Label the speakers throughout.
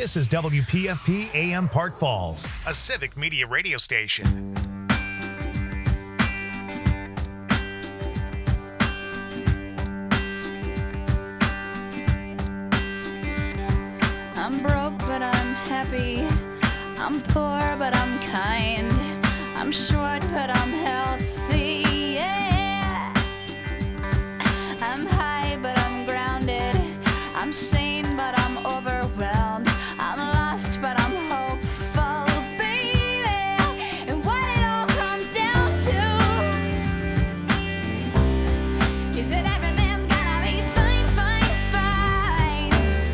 Speaker 1: This is WPFP AM Park Falls, a civic media radio station.
Speaker 2: I'm broke, but I'm happy. I'm poor, but I'm kind. I'm short, but I'm healthy. Yeah. I'm high, but I'm grounded. I'm sane, but I'm overwhelmed. I'm lost, but I'm hopeful, baby. And what it all comes down to is that everything's gonna be fine, fine, fine.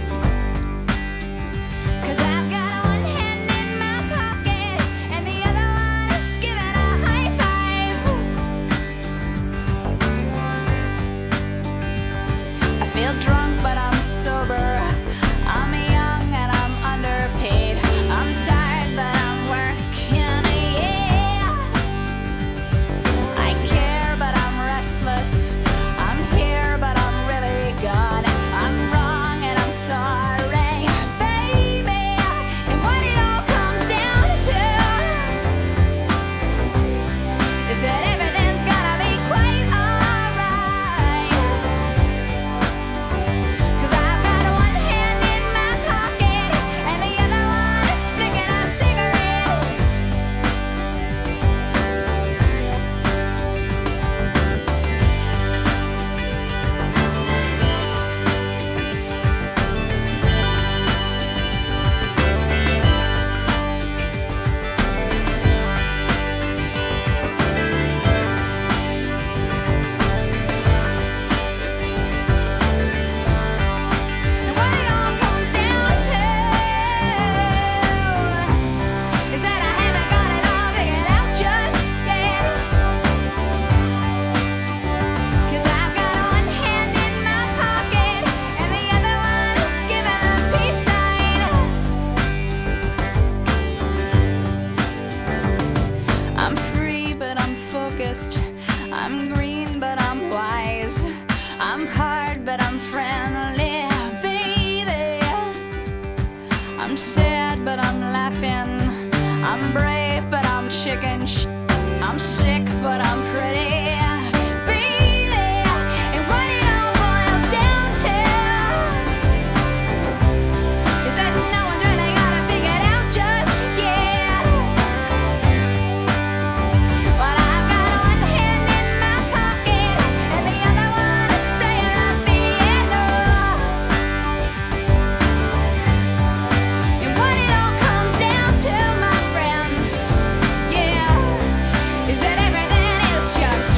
Speaker 2: 'Cause I've got one hand in my pocket and the other one is giving a high five. I feel drunk, but I'm sober. I'm young and I'm underpaid. I'm tired, but I'm working, yeah. I care, but I'm restless. I'm here, but I'm really gone. I'm wrong and I'm sorry, baby. And what it all comes down to is that everything's gonna be quite alright. 'Cause I've got one hand in my pocket and the other one is flicking a cigarette. And what it all comes down to is that I haven't got it all figured out just yet. 'Cause I've got one hand in my pocket and the other one is giving a peace sign. I'm free, but I'm focused. I'm green, but I'm wise. I'm hard, but I'm friendly, baby. I'm sad, but I'm laughing. I'm brave, but I'm chicken. I'm sick, but I'm pretty, baby. And what it all boils down to is that no one's really got it figured out just yet. But I've got one hand in my pocket and the other one is playing the piano. And what it all comes down to, my friends, yeah, is that everything is just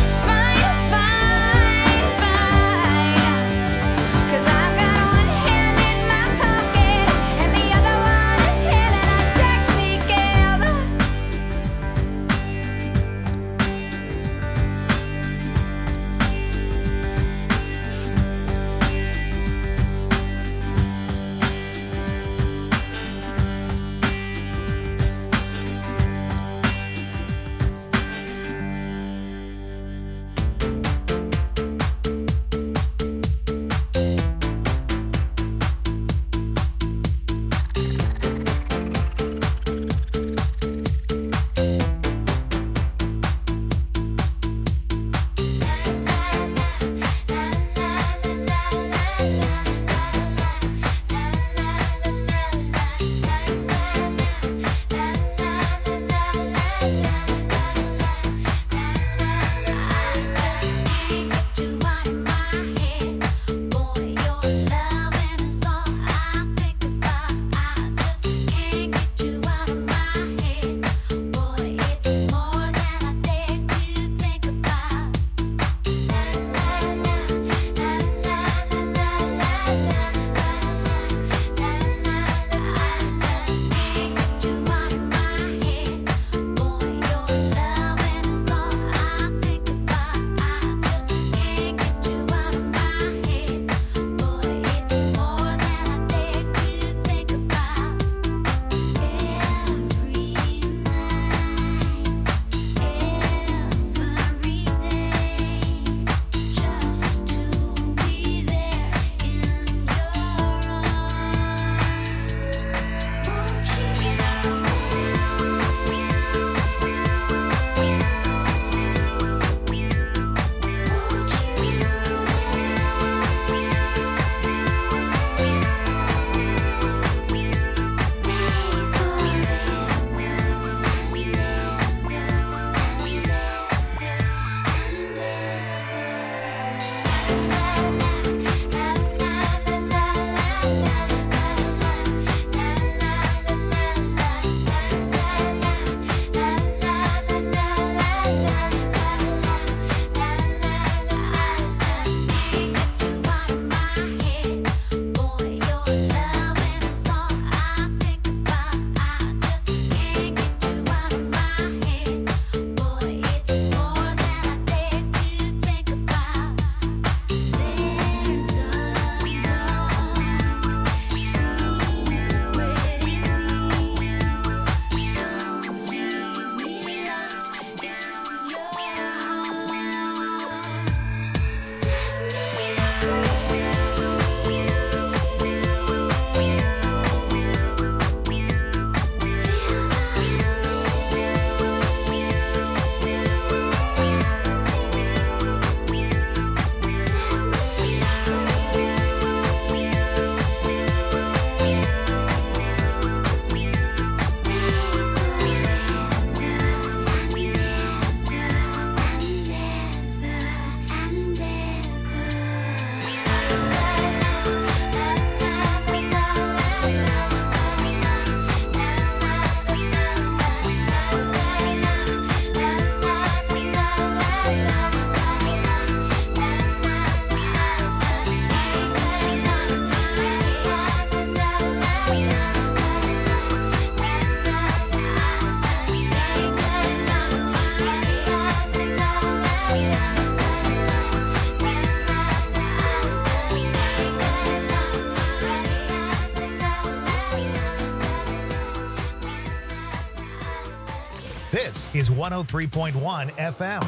Speaker 1: is 103.1 FM.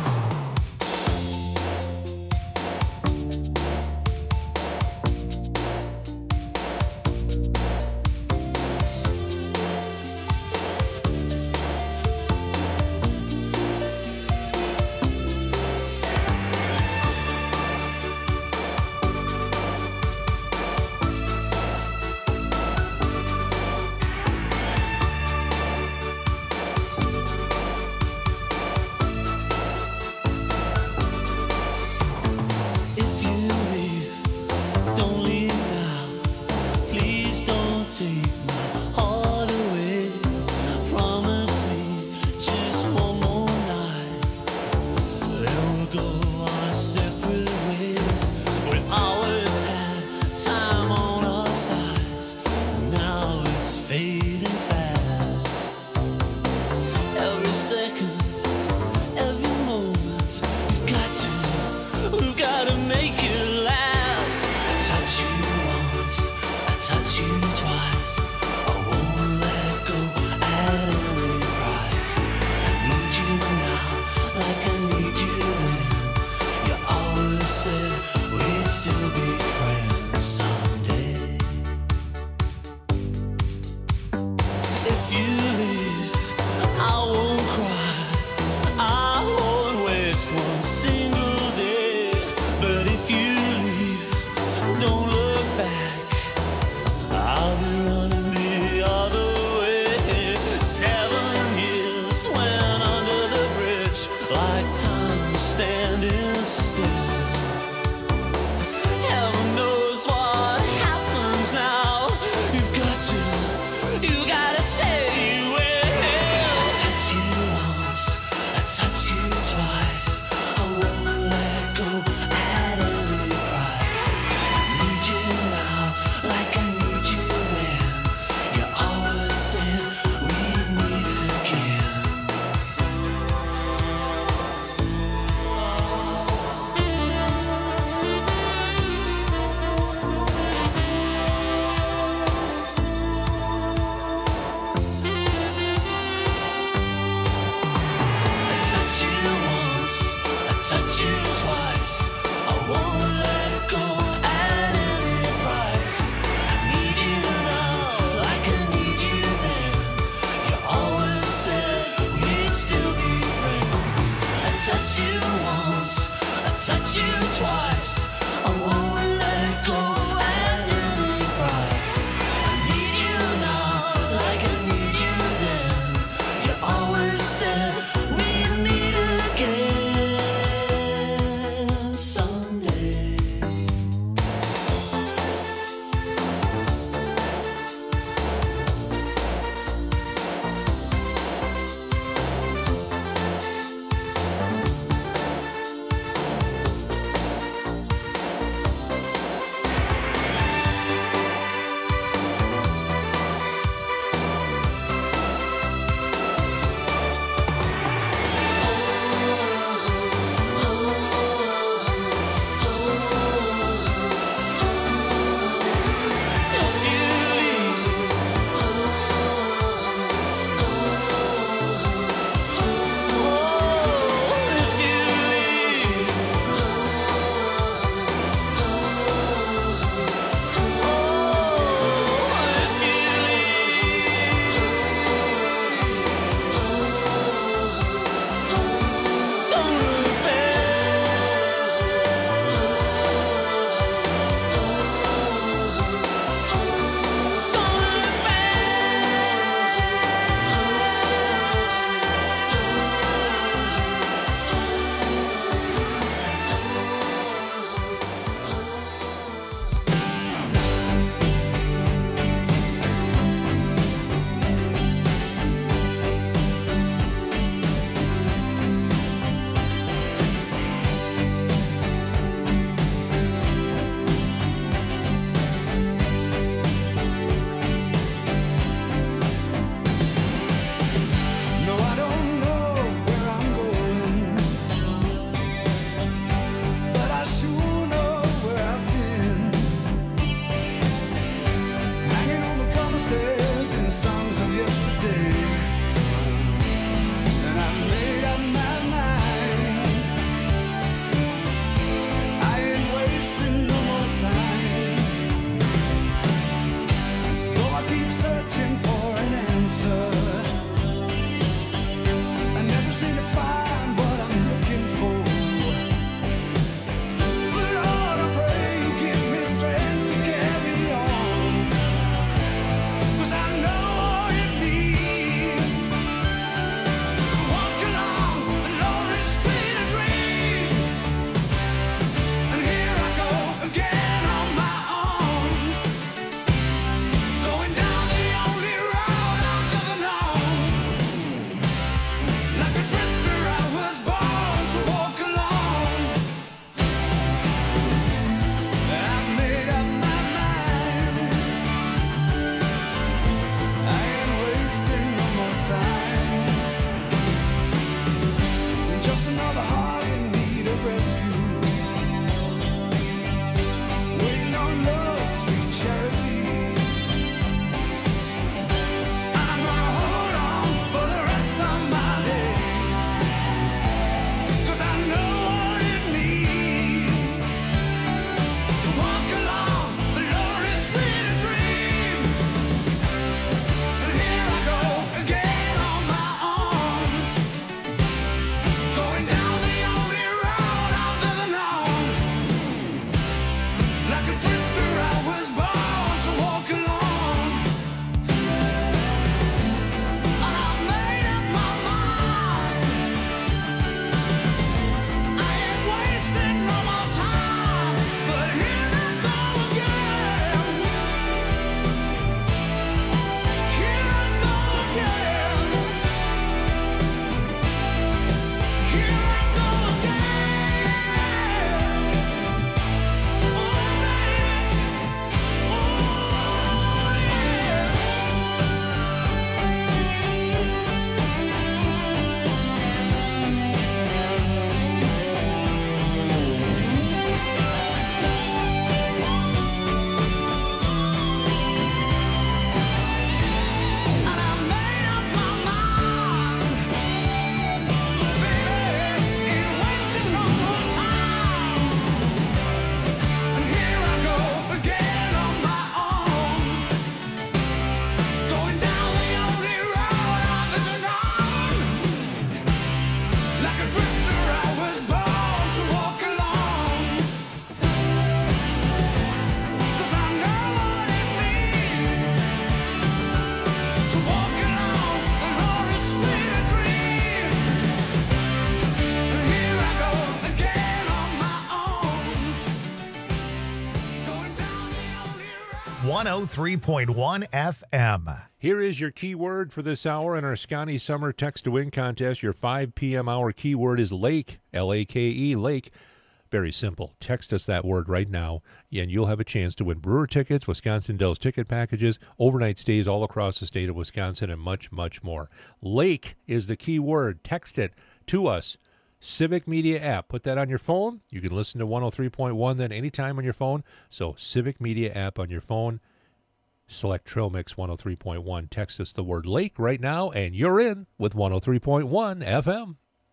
Speaker 1: .1 FM.
Speaker 3: Here is your keyword for this hour in our Scotty Summer Text to Win contest. Your 5 p.m. hour keyword is lake, L-A-K-E, lake. Very simple. Text us that word right now, and you'll have a chance to win Brewer tickets, Wisconsin Dells ticket packages, overnight stays all across the state of Wisconsin, and much, much more. Lake is the key word. Text it to us. Civic Media app. Put that on your phone. You can listen to 103.1 then anytime on your phone. So Civic Media app on your phone. Select Trail Mix 103.1. Text us the word lake right now, and you're in with 103.1 FM.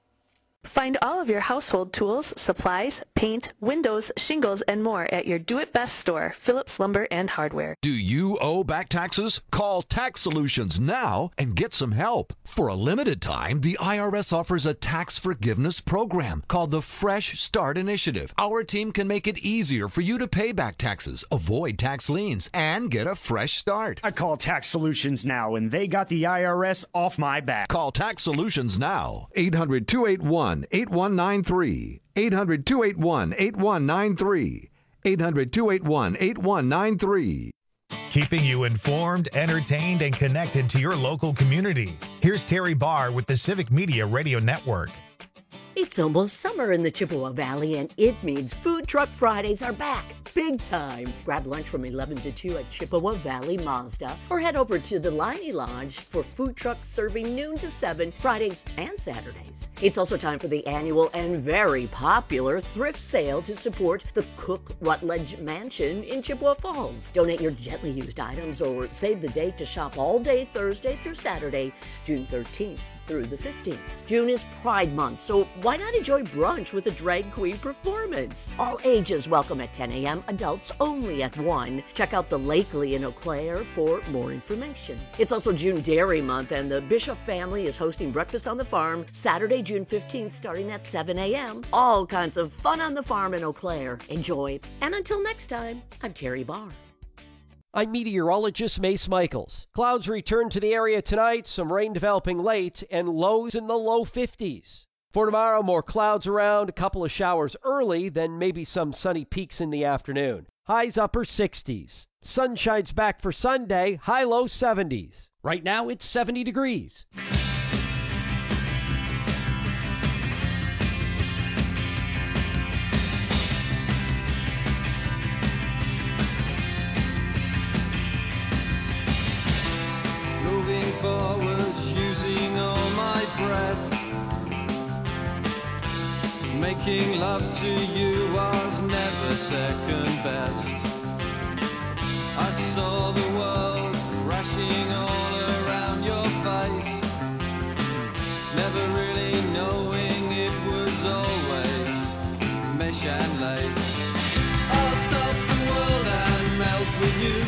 Speaker 4: Find all of your household tools, supplies, paint, windows, shingles, and more at your Do It Best store, Phillips Lumber and Hardware.
Speaker 5: Do you owe back taxes? Call Tax Solutions now and get some help. For a limited time, the IRS offers a tax forgiveness program called the Fresh Start Initiative. Our team can make it easier for you to pay back taxes, avoid tax liens, and get a fresh start.
Speaker 6: I call Tax Solutions now, and they got the IRS off my back.
Speaker 5: Call Tax Solutions now. 800-281-8193. 800-281-8193. 800-281-8193.
Speaker 1: Keeping you informed, entertained, and connected to your local community. Here's Terry Barr with the Civic Media Radio Network.
Speaker 7: It's almost summer in the Chippewa Valley, and it means Food Truck Fridays are back. Big time. Grab lunch from 11 to 2 at Chippewa Valley Mazda, or head over to the Liney Lodge for food trucks serving noon to 7 Fridays and Saturdays. It's also time for the annual and very popular thrift sale to support the Cook Rutledge Mansion in Chippewa Falls. Donate your gently used items or save the date to shop all day Thursday through Saturday, June 13th through the 15th. June is Pride Month, so why not enjoy brunch with a drag queen performance? All ages welcome at 10 a.m., adults only at 1. Check out the Lakely in Eau Claire for more information. It's also June Dairy Month, and the Bishop family is hosting Breakfast on the Farm Saturday, June 15th, starting at 7 a.m. All kinds of fun on the farm in Eau Claire. Enjoy. And until next time, I'm Terry Barr.
Speaker 8: I'm meteorologist Mace Michaels. Clouds return to the area tonight, some rain developing late, and lows in the low 50s. For tomorrow, more clouds around, a couple of showers early, then maybe some sunny peaks in the afternoon. Highs upper 60s. Sunshine's back for Sunday, high-low 70s. Right now, it's 70 degrees.
Speaker 9: Moving forwards, using all my breath. Making love to you was never second best. I saw the world crashing all around your face, never really knowing it was always mesh and lace. I'll stop the world and melt with you.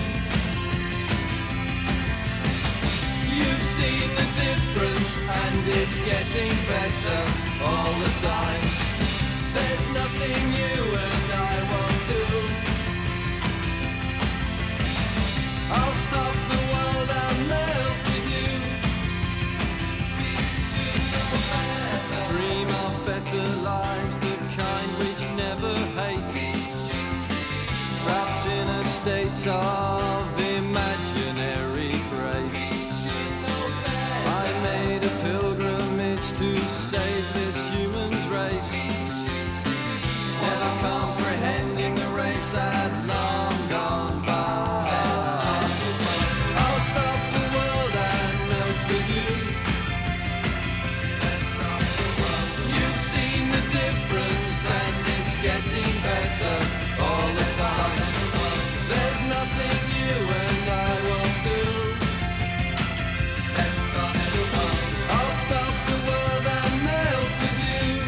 Speaker 9: You've seen the difference and it's getting better all the time. There's nothing you and I won't do. I'll stop the world and melt with you. We should know better. Dream of better lives, the kind which never light of imaginary grace. I made a pilgrimage to save this human's race, never comprehending the race had long gone by. I'll stop the world and melt with you. You've seen the difference and it's getting better all the time. There's nothing you and I won't do. I'll stop the world and melt with you.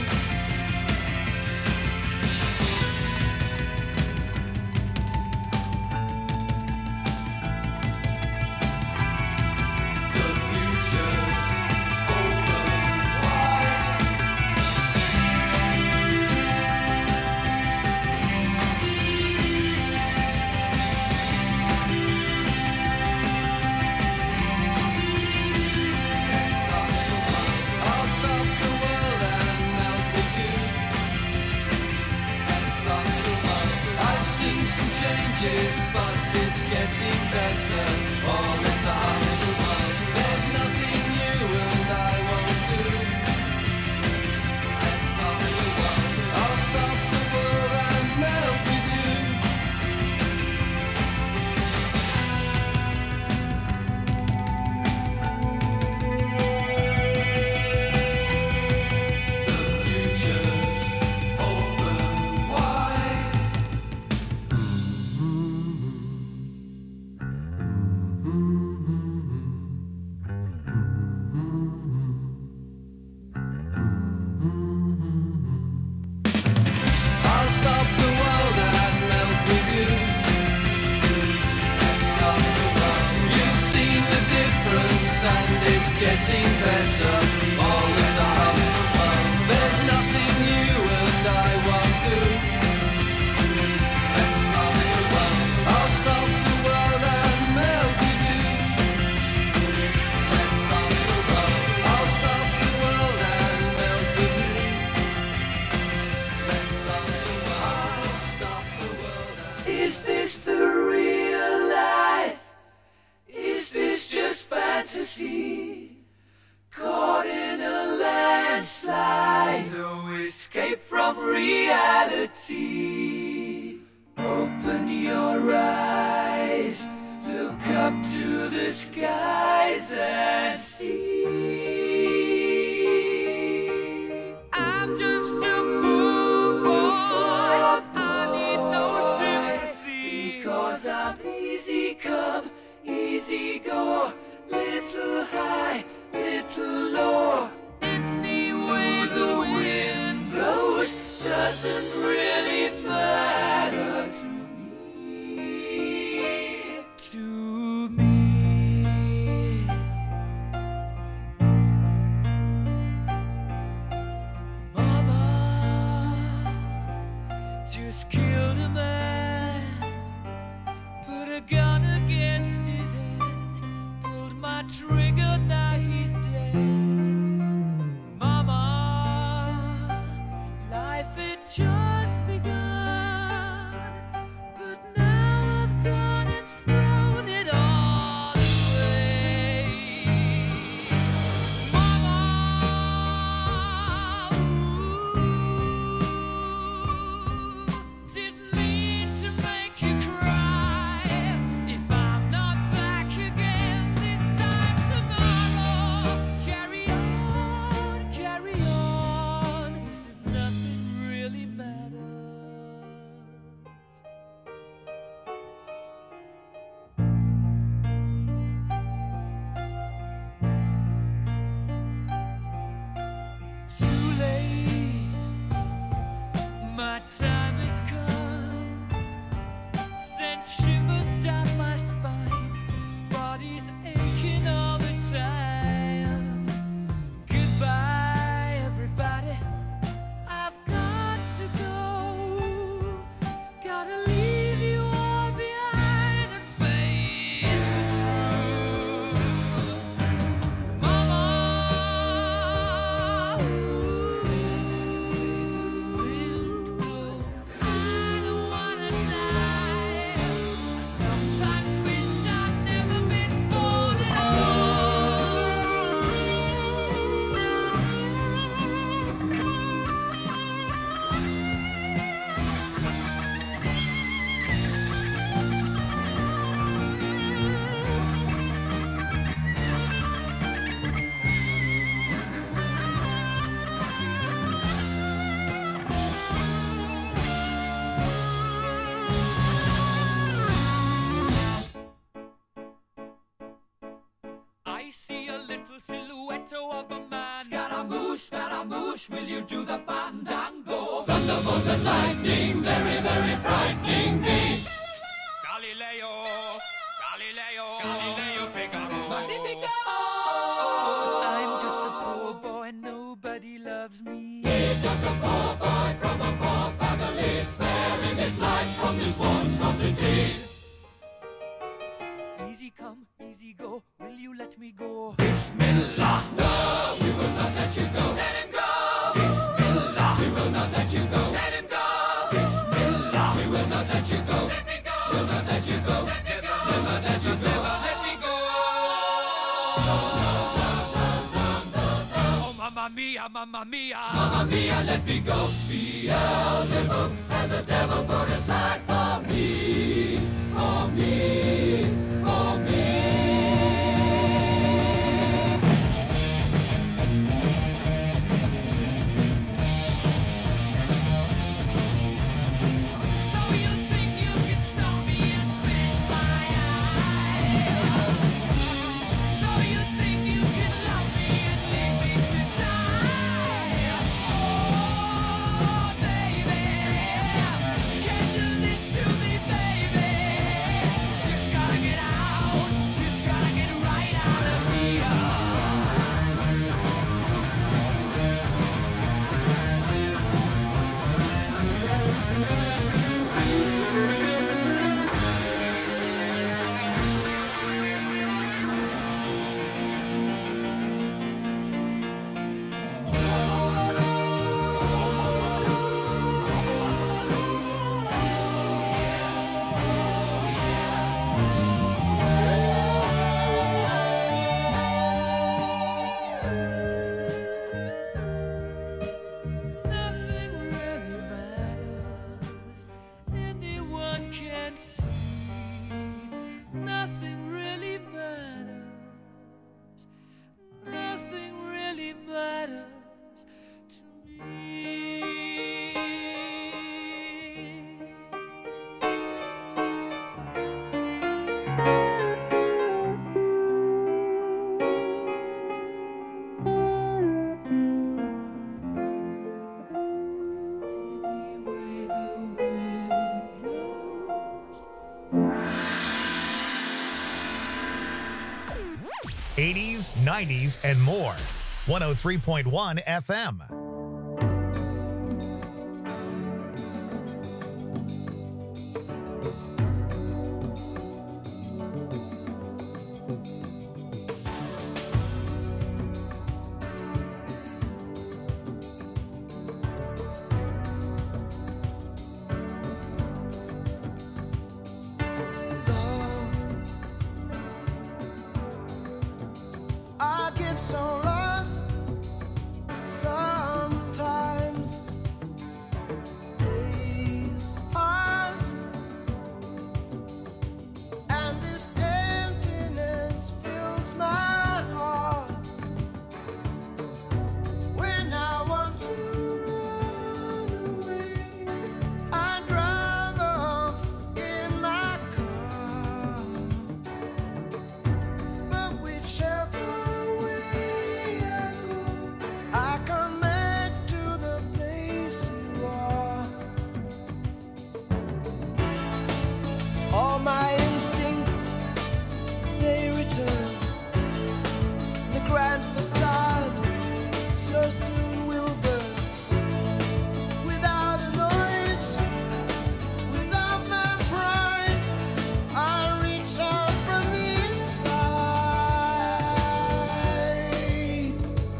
Speaker 9: The future's open wide. I'll stop the world and melt with you. I've seen some changes, but it's getting better all the time. There's nothing you and I won't do. I'll stop the world and melt with you. The future's open wide. I'll stop the world and melt with you. You've seen the difference and it's getting better all the time. There's nothing you and I won't do. I'll stop the world and melt with you. I'll stop the world and melt with you. I'll stop the world and
Speaker 10: Is this the real life? Is this just fantasy? Caught in a landslide, no escape from reality. Open your eyes, look up to the skies and see. I'm just a poor boy, I need no sympathy, because I'm easy come, easy go, little high, little low. Any way the wind blows doesn't really matter to me. To me. Mama just killed a man, put a gun against his head, pulled my trigger, now he's dead. Mama, life had just begun, but now I've gone and thrown it all away. Mama, didn't mean Scaramouche, will you do the fandango? Thunderbolt and lightning, very, very frightening me. Galileo, Galileo, Galileo Figaro. Magnifico! I'm just a poor boy, nobody loves me. He's just a poor boy from a poor family, sparing his life from this monstrosity. Easy come, easy go, will you let me go? Bismillah, no, we will not let you go. Let him go! Bismillah, we will not let you go. Let him go! Bismillah, we will not let you go. Let me go! We'll not let you go. Let me go! We'll not let you go. Let me go! Oh, mamma mia, mamma mia. Mamma mia, let me go. Beelzebub has a devil put aside for me. For me. For me.
Speaker 1: '80s, '90s, and more. 103.1 FM.
Speaker 11: I get so lost sometimes. Days pass, and this emptiness fills my heart. When I want to run away, I drive off in my car. But whichever I come back to the place you are. All my instincts, they return. The grand facade so soon will burn. Without a noise, without my pride, I reach out from the inside.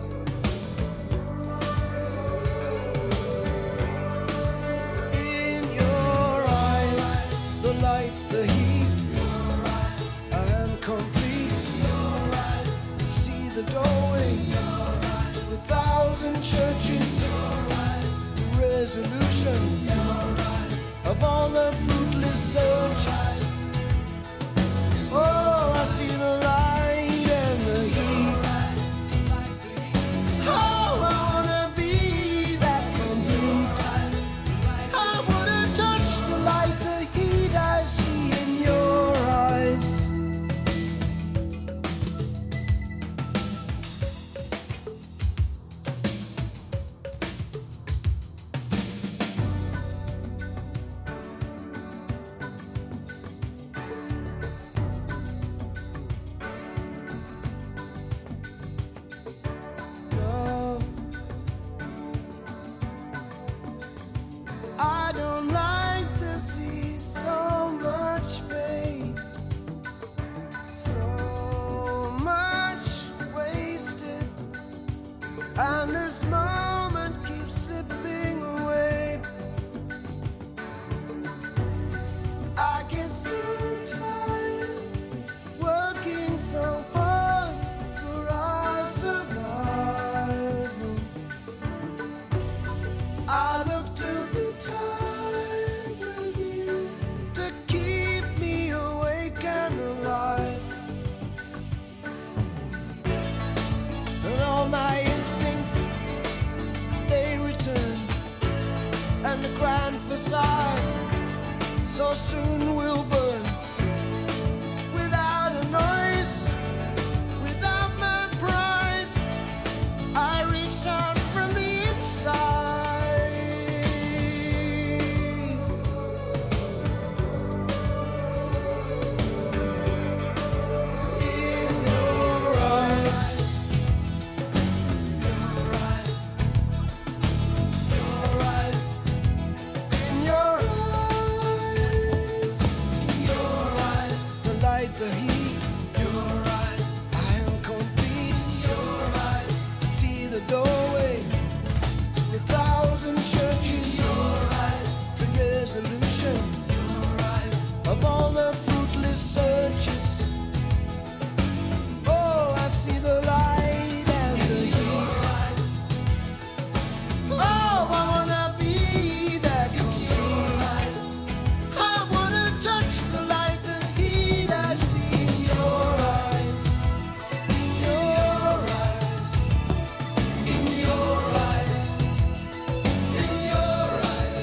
Speaker 11: In your eyes, the light, the heat, I am complete. See the doorway, the thousand churches, the resolution of all the fruitless searches. Oh, I see the light and the heat. Oh, I wanna be that complete. I wanna touch the light, the heat I see in your eyes. so soon we'll burn without a noise, without my pride. I reach out from the inside. In your eyes, your eyes, your eyes, in your eyes, your eyes, the light, the heat, your eyes, I am complete, your eyes, I see the doorway, the thousand churches, your eyes, the resolution, your eyes, of all the fruitless searches. Oh, I see the light and the heat. Oh, I wanna be that complete. I wanna touch the light, the heat I see in your eyes. In your eyes. In your eyes. In your eyes.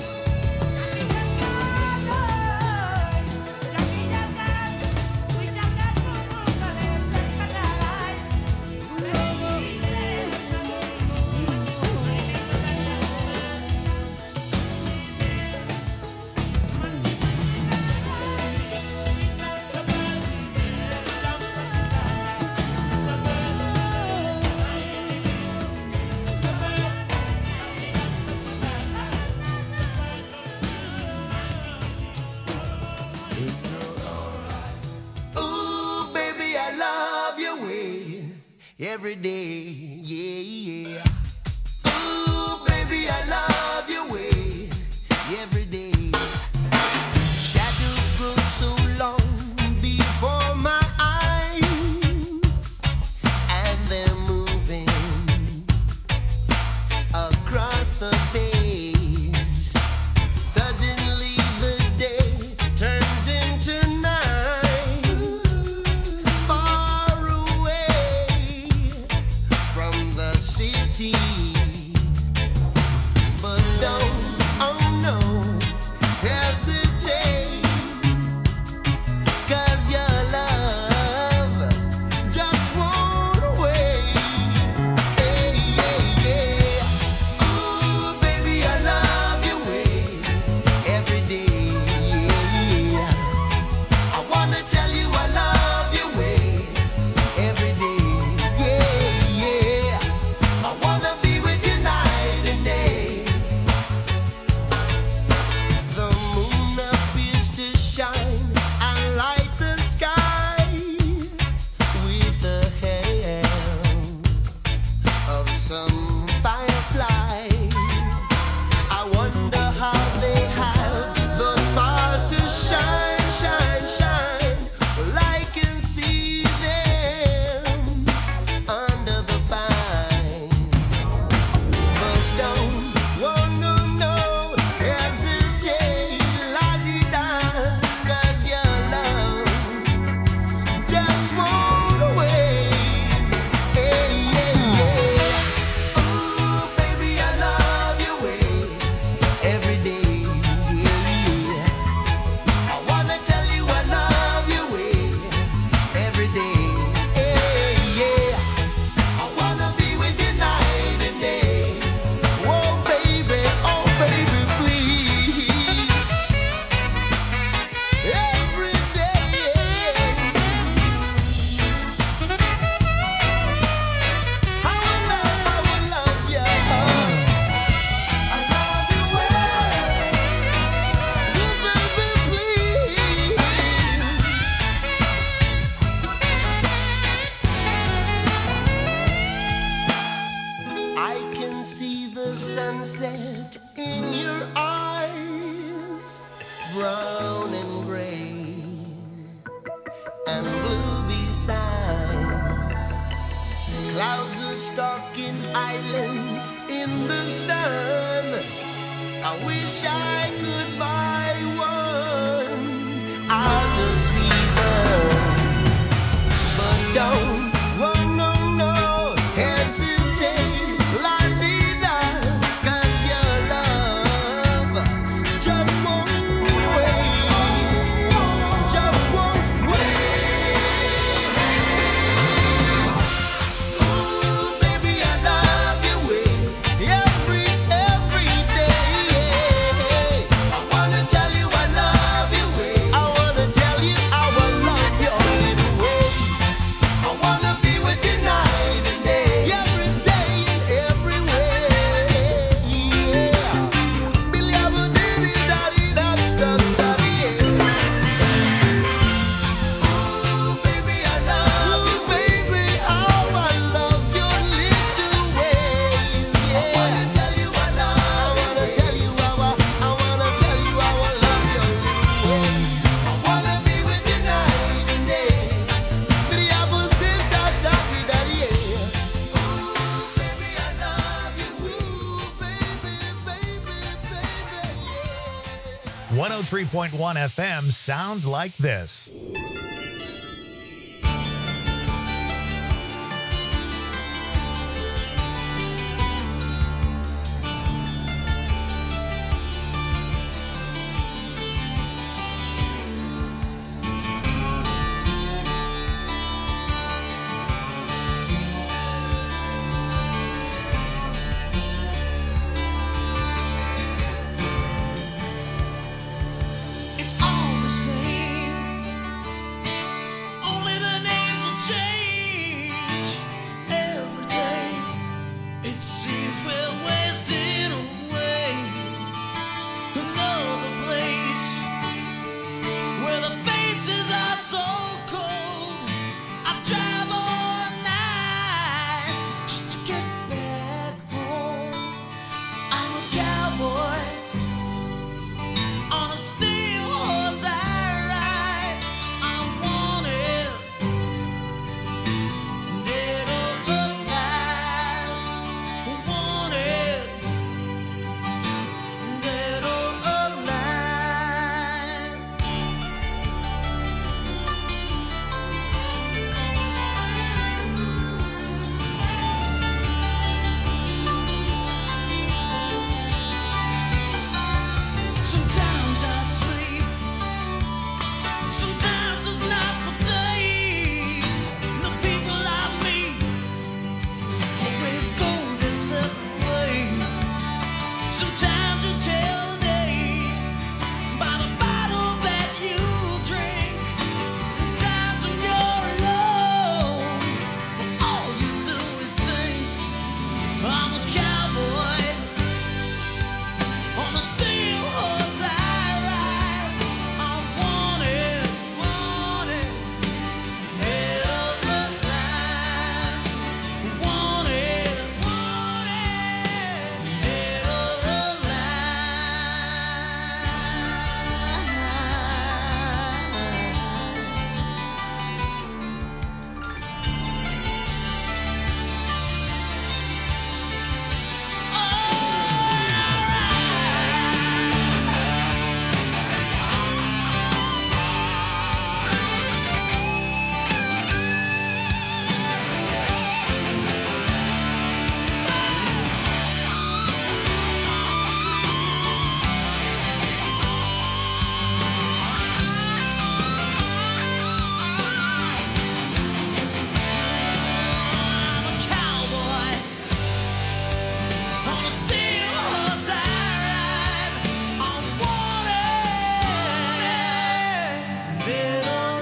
Speaker 11: Ooh, baby, I love your way every day, yeah, yeah. Ooh, baby, I love your way every day. Shadows grow so long before my eyes, and they're moving across the page. Suddenly the day turns into night, far away from the city. But don't, oh no, hesitate, 'cause your love just won't wait. Hey, yeah, yeah. Ooh, baby, I love your way every day, yeah. I wanna tell you I love your way every day, yeah, yeah. I wanna be with you night and day. The moon appears to shine and light the sky with the help of some firefly. I wonder how they have the power to shine, shine, shine. Well, I can see them under the pine. But don't, oh no, no, hesitate, la-di-da, 'cause your love just won't wait. Hey, yeah, yeah. Ooh, baby, I love your way every day, yeah. I wanna tell you I love your way every day, yeah. I wanna be with you night and day. Oh baby, please. Every day. I will love you. I love you well. You baby, please. I can see the sunset in your eyes, brown and gray and blue besides. Clouds are stalking islands in the sun. I wish I could buy one out of season, but don't, oh no, no, hesitate, la-di-da, 'cause your love just won't wait.
Speaker 1: 103.1 FM sounds like this.
Speaker 11: It's all the same. Only the names will change every day. It seems we're wasting away. Another place where the faces are so cold. I drive all night just to get back home. I'm a cowboy. On a steel horse I ride. I'm wanted, dead or alive. Wanted, dead or alive. Sometimes I sleep, sometimes it's not for days. The people I meet always go their separate ways. Sometimes you tell me by the bottle that you drink. Times when you're alone, all you do is think. I'm a cowboy. On a steel horse I ride. I'm wanted, wanted, dead or alive. Wanted, wanted, dead or I'm a cowboy. On a steel horse I ride. I'm wanted, dead or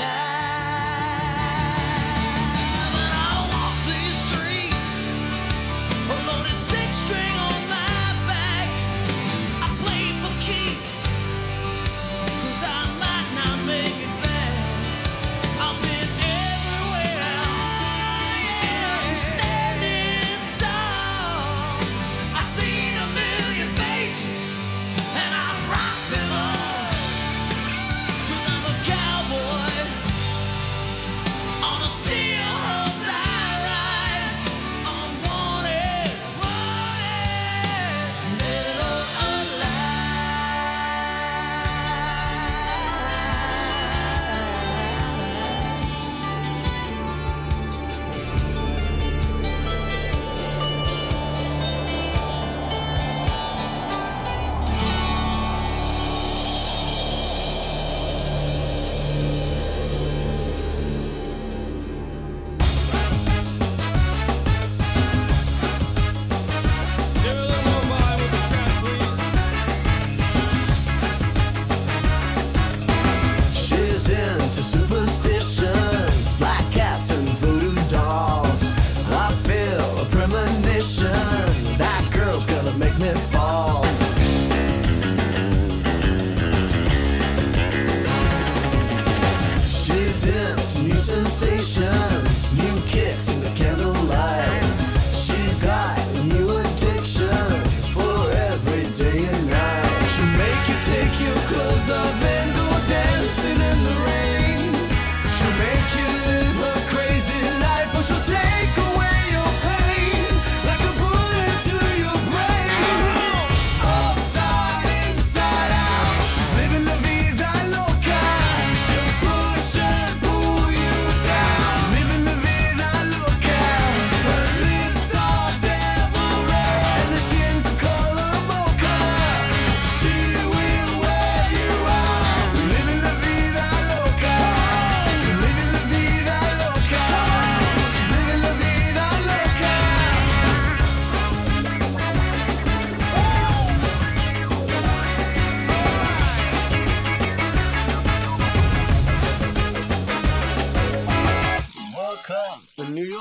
Speaker 11: alive. And I walk these streets, a loaded six-string on my back. I play for keeps, 'cause I might not make it back. I've been everywhere, still I'm standing tall. I've seen a million faces, and I rock them all. 'Cause I'm a cowboy. On a steel horse I ride. I'm wanted, wanted, dead or She's into superstitions, black cats and voodoo dolls. I feel a premonition, that girl's gonna make me fall. She's into new sensations, new kicks in the candlelight. She's got new addictions for every day and night. She'll make you take your clothes off and go dancing in the rain. She'll make you live her crazy life, or she'll take away your pain like a bullet to your brain. Upside, inside out.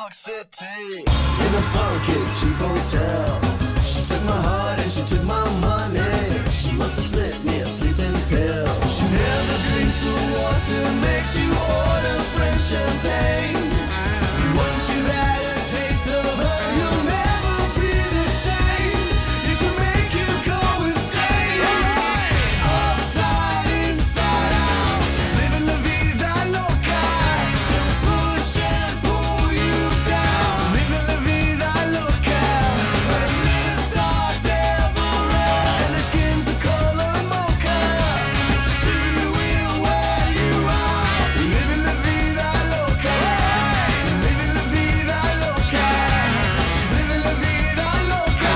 Speaker 11: York City. In a funky cheap hotel. She took my heart and she took my money. She must have slipped me a sleeping pill. She never drinks the water, makes you order French champagne. Once you've had a taste of her, you'll never be the same. It should make you go insane. Upside, inside out, she's living la vida loca. She'll push and pull you down. Living la vida loca. Her lips are devil red and her skin's the color mocha. She will wear you out. Living la vida loca. Living la vida loca. She's living la vida loca.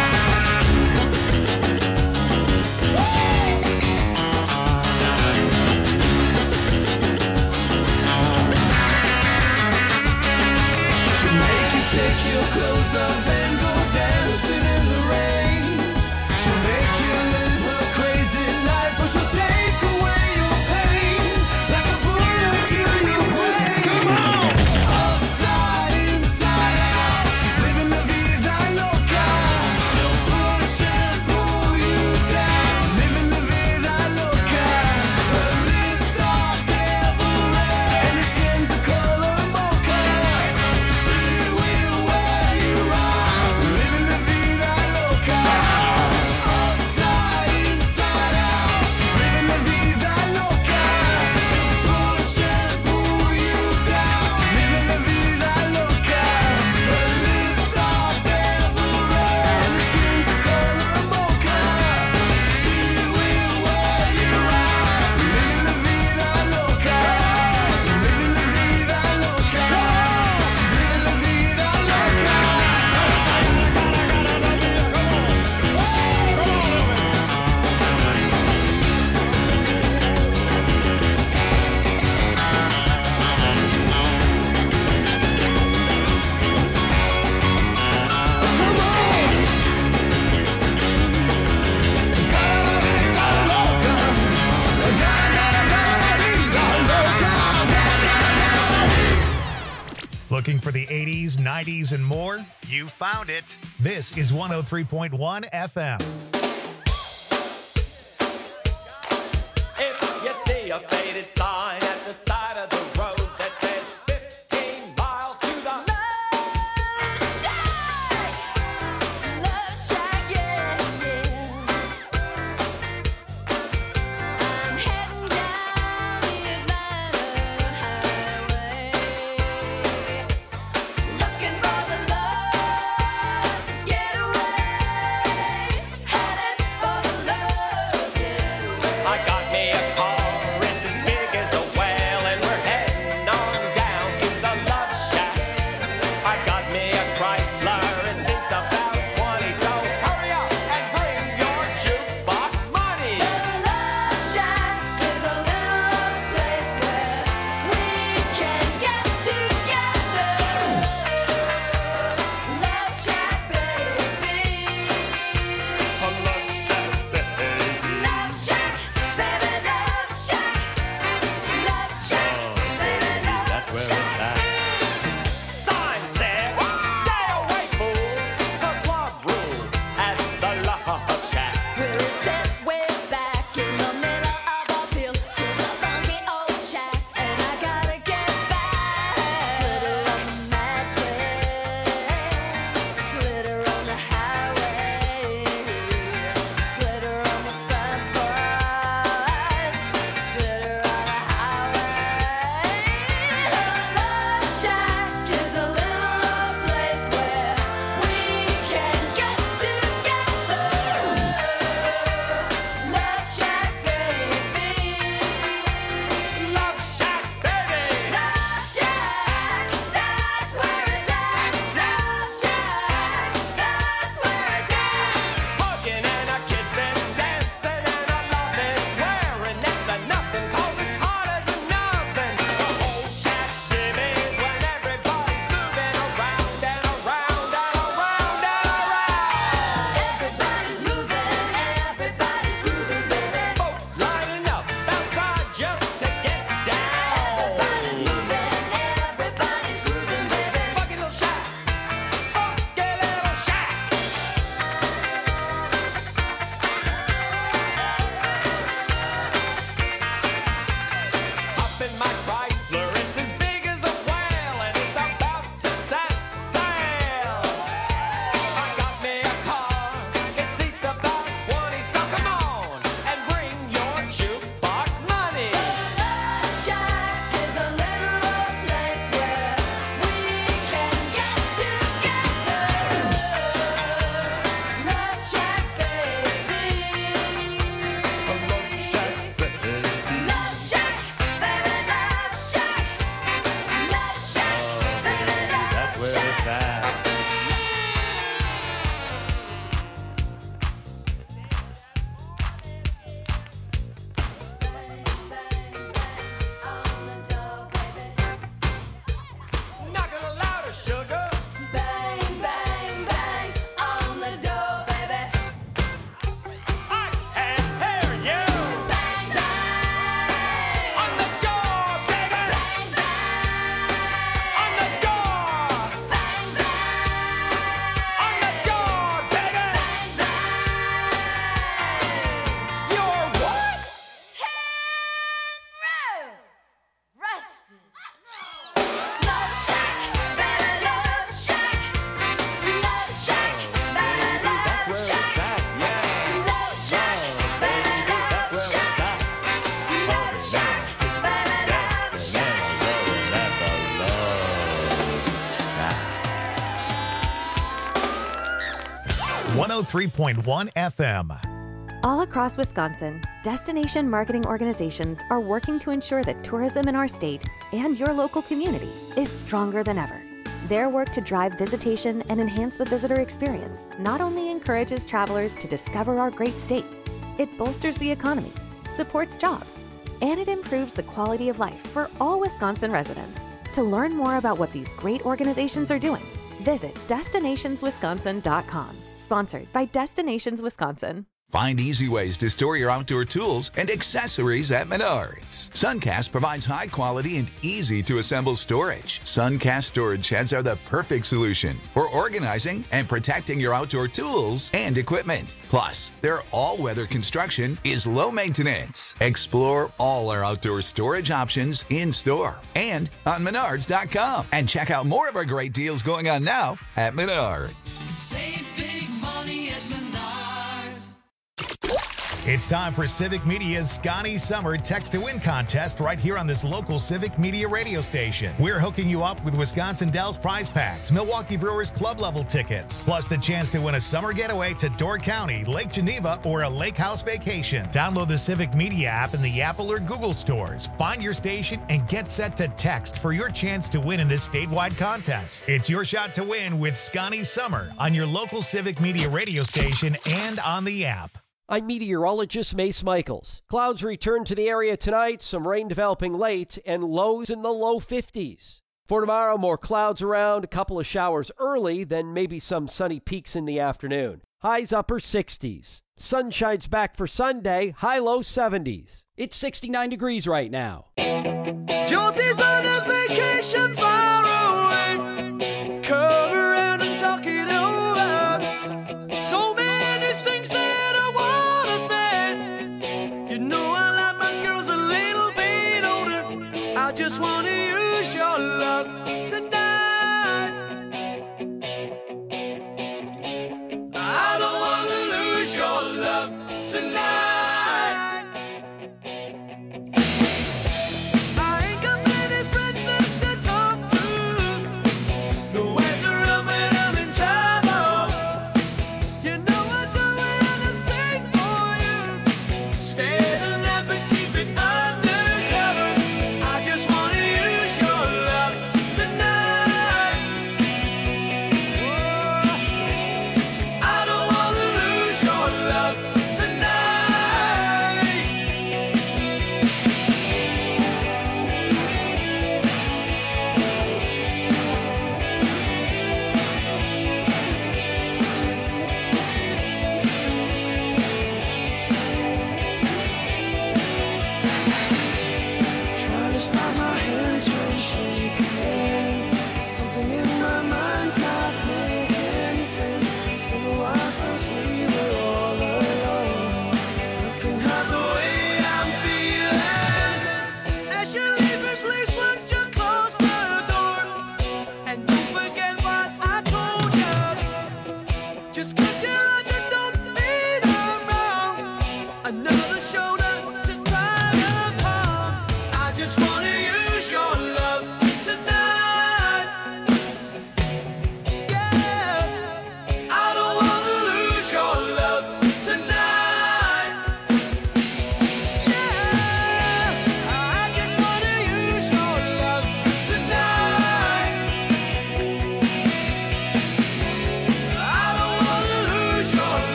Speaker 11: She'll make you take your clothes off and go dancing in the rain. She'll make you live her crazy life, or she'll take away your pain like a bullet to your brain. Come on! Upside, inside out, she's living la vida loca. She'll push and pull you down, living la vida loca. Her lips are devil red and her skin's the color mocha. She will wear you out, living la vida loca. Upside, inside out, she's living la vida loca. She'll push and pull you down, living la vida loca. Her lips are devil red and her skin's the color mocha. She will wear you out, living la vida loca. Living la vida loca. She's living la vida loca.
Speaker 1: Looking for the 80s, 90s, and more? You found it. This is 103.1 FM.
Speaker 12: If you see a faded sign at the side of the road that says 15 miles to the
Speaker 2: Looking for the love, get away.
Speaker 1: 103.1 FM.
Speaker 13: All across Wisconsin, destination marketing organizations are working to ensure that tourism in our state and your local community is stronger than ever. Their work to drive visitation and enhance the visitor experience not only encourages travelers to discover our great state, it bolsters the economy, supports jobs, and it improves the quality of life for all Wisconsin residents. To learn more about what these great organizations are doing, visit destinationswisconsin.com. Sponsored by Destinations Wisconsin.
Speaker 14: Find easy ways to store your outdoor tools and accessories at Menards. Suncast provides high quality and easy to assemble storage. Suncast storage sheds are the perfect solution for organizing and protecting your outdoor tools and equipment. Plus, their all-weather construction is low maintenance. Explore all our outdoor storage options in store and on Menards.com. And check out more of our great deals going on now at Menards.
Speaker 10: Save big money at Menards.
Speaker 1: It's time for Civic Media's Scotty Summer Text to Win contest right here on this local Civic Media radio station. We're hooking you up with Wisconsin Dells prize packs, Milwaukee Brewers club level tickets, plus the chance to win a summer getaway to Door County, Lake Geneva, or a lake house vacation. Download the Civic Media app in the Apple or Google stores. Find your station and get set to text for your chance to win in this statewide contest. It's your shot to win with Scotty Summer on your local Civic Media radio station and on the app.
Speaker 8: I'm meteorologist Mace Michaels. Clouds return to the area tonight, some rain developing late, and lows in the low 50s. For tomorrow, more clouds around, a couple of showers early, then maybe some sunny peaks in the afternoon. Highs upper 60s. Sunshine's back for Sunday, high-low 70s. It's 69 degrees right now.
Speaker 10: Josie's on a vacation far away. Come around and talk it over. So many things that I wanna say. You know I like my girls a little bit older. I just wanna use your love tonight. I don't wanna lose your love tonight. Tonight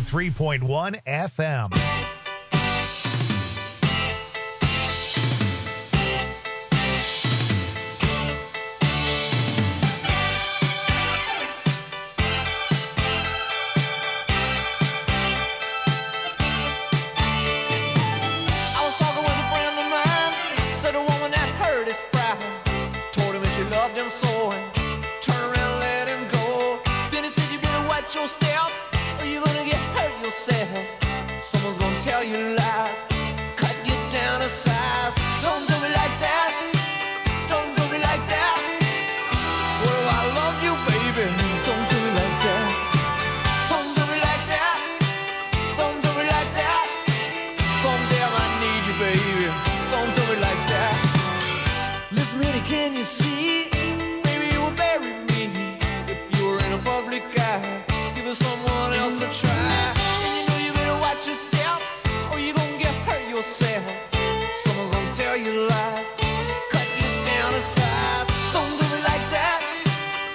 Speaker 1: 103.1 FM.
Speaker 11: I was talking with a friend of mine, said a woman that hurt his pride, told him that she loved him so, and turned around and let him go. Then he said, you better watch your step, or you're gonna get hurt yourself. Someone's gonna tell you lies, cut you down to size. Don't do me like that, don't do me like that. What if I love you, baby? Don't do me like that. Don't do me like that, don't do me like that. Someday I might need you, baby. Don't do me like that. Listen, honey, can you see? Maybe you will bury me if you were in a public eye. Give us someone